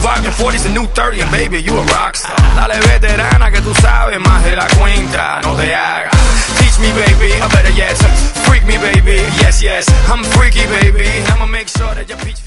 25, your 40's a new 30, and baby, you a rockstar. Dale veterana que tú sabes más de la cuenta, no te hagas. Teach me, baby, I better yes. Freak me, baby, yes, yes. I'm freaky, baby. I'ma make sure that your peach